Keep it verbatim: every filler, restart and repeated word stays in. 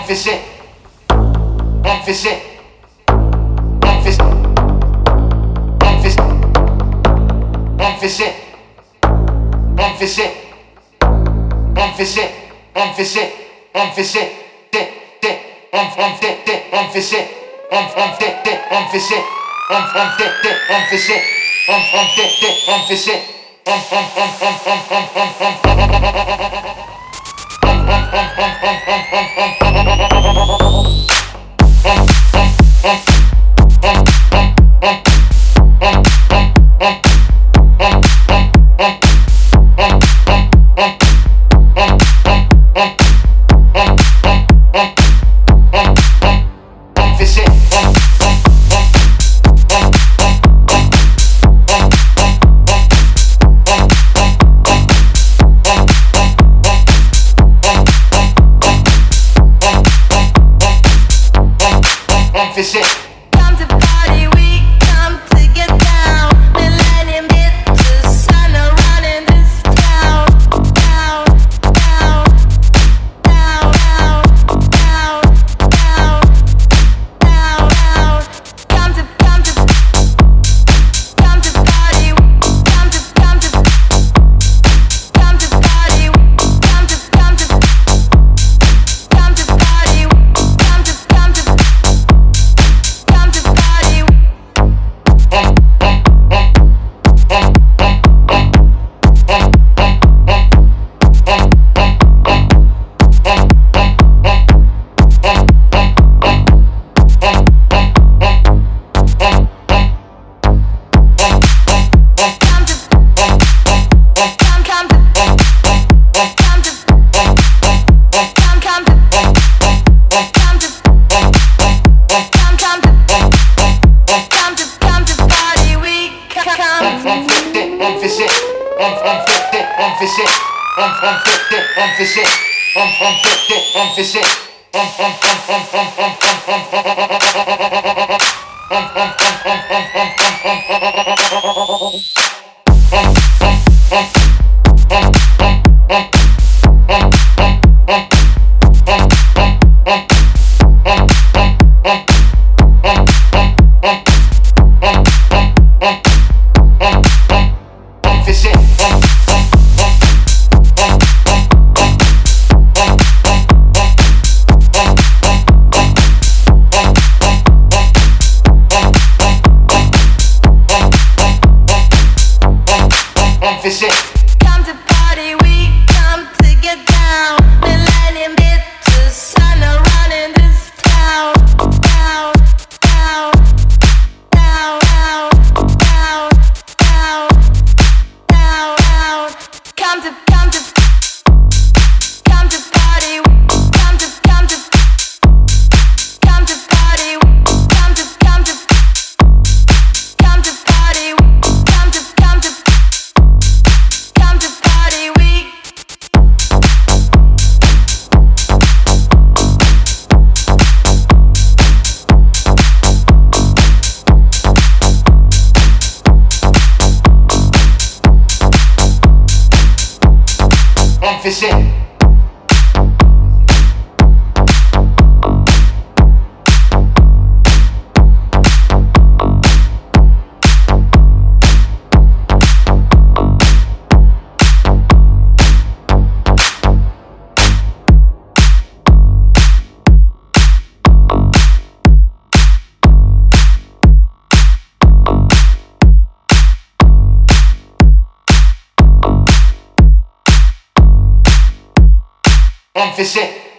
emphasis, emphasis, emphasis, emphasis, emphasis, emphasis, emphasis, emphasis, emphasis, emphasis, emphasis, emphasis, emphasis, emphasis, Come to party, we come to get down. Millennium hit to sun around in this town. Down, down, down, down, down, down, down. Come to, come to, come to party. Come to, come to, come to party. Come to, come to, come to party. Come to, come to. Come to party. Come to party, we come to get down. Millennium hit to sun around in this town. Down, down, down, down, down, down, down. Come to, come to, come to party. Come to, come to, come to party. Come to, come to, come to party. Come to, come to. Come to party, we emphasis. Emphasis.